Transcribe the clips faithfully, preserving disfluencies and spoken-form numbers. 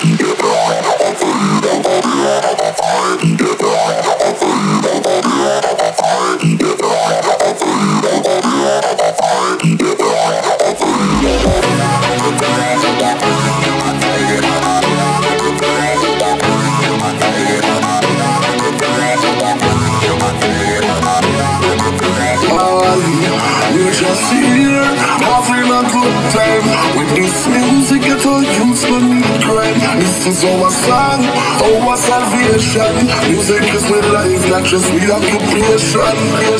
This is our song, our salvation. Music is my life, not just we occupation.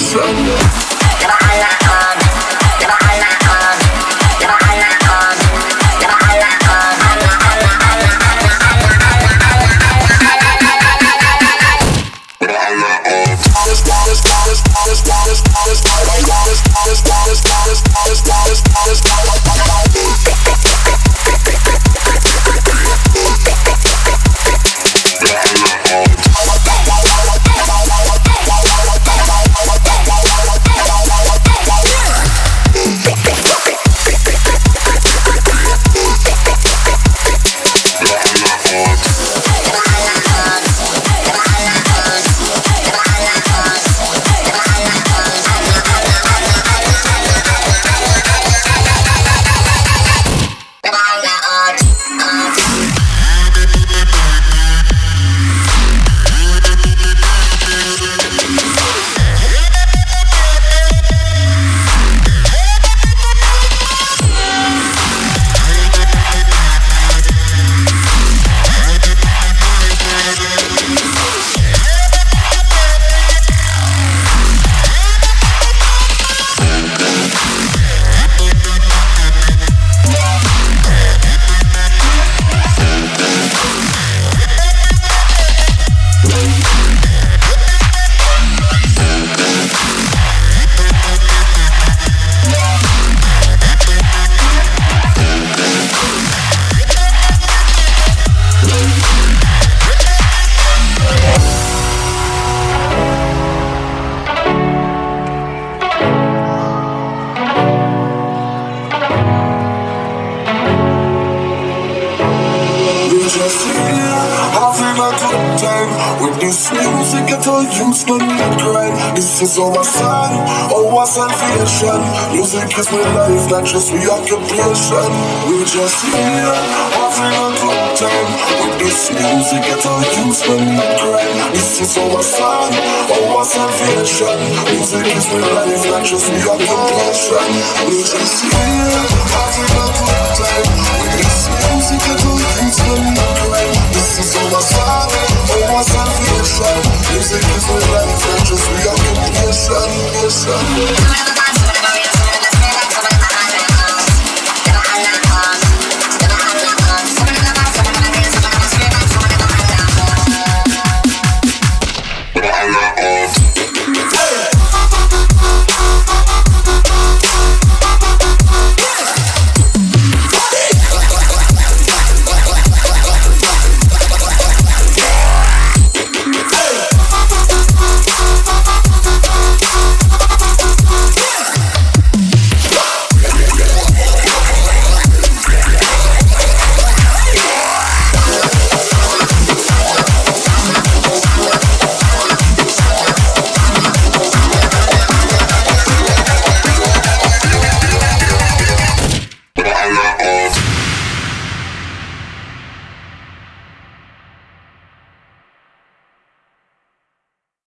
This is our song, our salvation. Music is my life, not just we occupation. We just here, having a good time. With this music, get our youth when we grind. This is our song, our salvation. Music is my life, not just we occupation. We just here, having a good time. With this music, get our youth when we grind. This is our song, our salvation. Music is my life, not just we occupation. Listen.